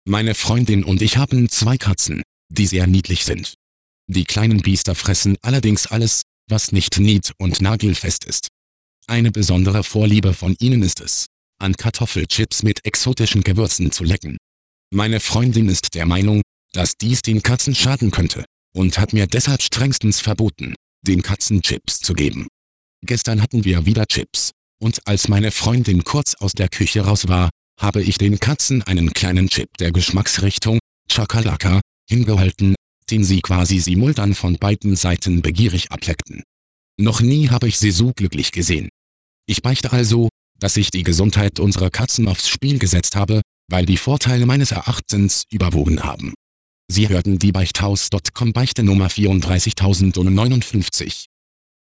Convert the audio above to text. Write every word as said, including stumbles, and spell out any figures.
Meine Freundin und ich haben zwei Katzen, die sehr niedlich sind. Die kleinen Biester fressen allerdings alles, was nicht nied- und nagelfest ist. Eine besondere Vorliebe von ihnen ist es, an Kartoffelchips mit exotischen Gewürzen zu lecken. Meine Freundin ist der Meinung, dass dies den Katzen schaden könnte, und hat mir deshalb strengstens verboten, den Katzen Chips zu geben. Gestern hatten wir wieder Chips, und als meine Freundin kurz aus der Küche raus war, habe ich den Katzen einen kleinen Chip der Geschmacksrichtung Chakalaka hingehalten, den sie quasi simultan von beiden Seiten begierig ableckten. Noch nie habe ich sie so glücklich gesehen. Ich beichte also, dass ich die Gesundheit unserer Katzen aufs Spiel gesetzt habe, weil die Vorteile meines Erachtens überwogen haben. Sie hörten die Beichthaus Punkt com Beichte Nummer vierunddreißigtausendneunundfünfzig.